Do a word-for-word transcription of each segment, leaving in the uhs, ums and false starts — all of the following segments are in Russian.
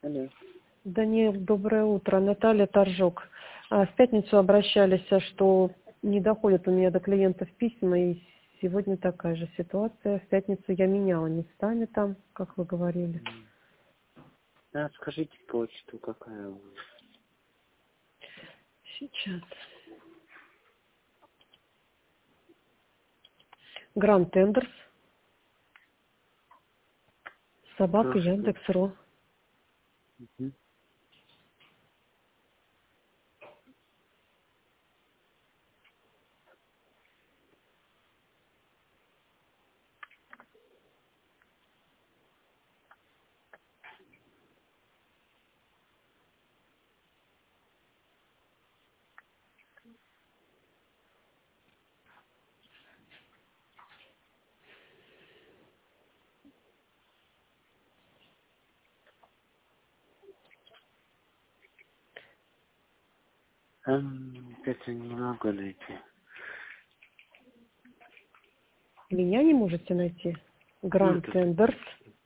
Алло. Даниил, доброе утро. Наталья Торжок. А, В пятницу обращались, а что не доходят у меня до клиентов письма, и сегодня такая же ситуация. В пятницу я меняла местами там, как вы говорили. Да, скажите почту, какая у вас. Сейчас. Гранд Тендерс. Собака Просто. Яндекс.ру. Угу. Эм, это не могу найти. Меня не можете найти? Ну, Гранд тут. Тендерс.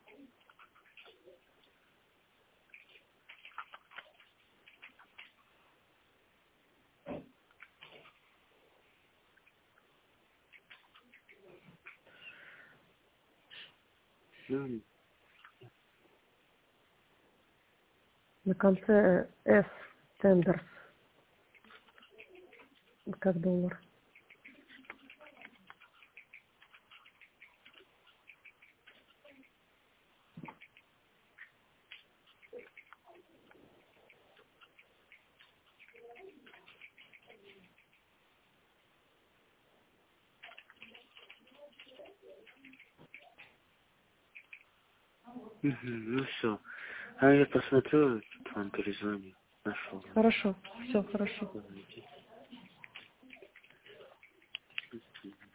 Ну, На конце э, S. Тендерс. Как доллар. угу, ну все. А я посмотрю, вам перезвоню. Нашел. Хорошо. Все хорошо. Давайте.